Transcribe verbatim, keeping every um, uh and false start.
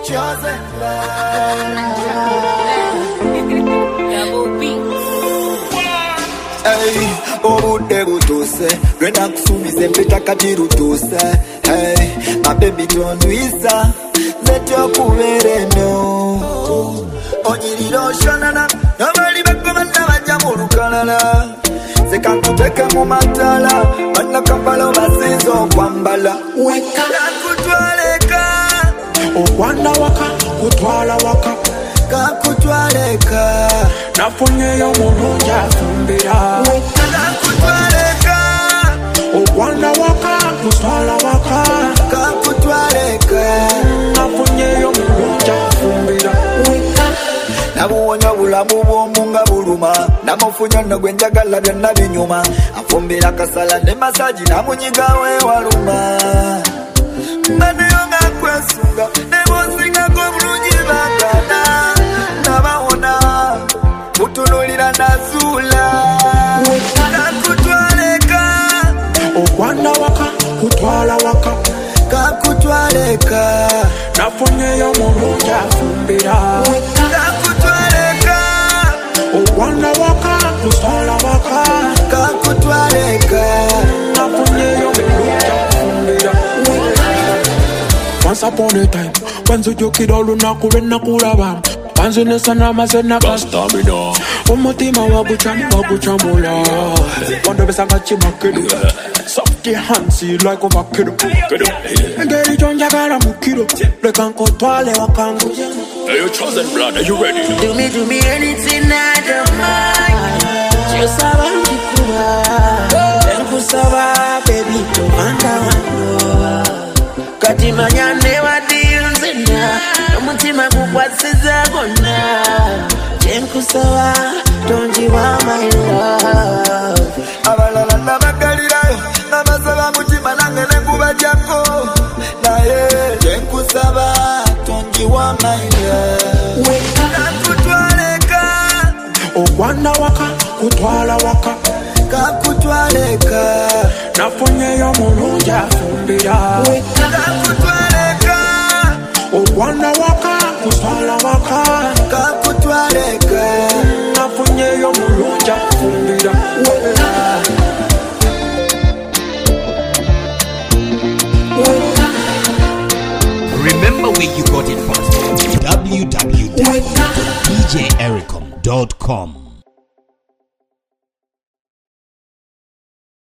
chosen love. Hey, obudde butuse lwena kusuubiza empeta kati lutuse. Hey, my baby tondwisa nze okubeera eno onyirira oshonana nabali bagobana bajja mu lukalala zekankuteke mu matala bannakampala obasinza okwambala kakutwaleka okwanda waka kutwala waka kakutwaleka nafunyeyo mulungi afumbira kakutwaleka okwanda waka kutwala waka kakutwaleka nafunyeyo mulungi afumbira nabuwonya bulamu bw'omu nga buluma namufunya nno gwe njagala byonna binyuma afumbira kasala ne masaji namunyigawo ewaluma naneyo nga kwesunga nebonsingako bulungi bagana nabawona kutunulira nazuula kakutwaleka okwanda waka kutwala waka kakutwaleka nafunyeyo mulungi afumbira okwanda waka kutwala waka kakutwaleka nafunyeyo mulungi afumbira. Once upon a time wanzijukira olunaku lwenakulaba wanzinesa n'amaze nakastamina omutima wagucamu wagucamula wandobesanga kimakido soft hands like ovakido engeri gyonjagala mukiro leka nkotwale wakangu. Are you chosen blood? Are you ready? Do me, do me anything I don't mind. Chosaba ndikuba enkusaba baby tobanda wano kati manyane wadinzina omutima gukwasiza gonna enkusaba tonjiwa my love. abalala nabagalirayo nabasaba mutima nange nenkuba jako naye enkusaba tonjiwa my love. kakutwaleka okwanda waka kutwala waka kakutwaleka nafunyeyo mulungi afumbira kakutwaleka okwanda waka kutwala waka kakutwaleka nafunyeyo mulungi afumbira. Remember where you got it from. w w w dot d j ericom dot com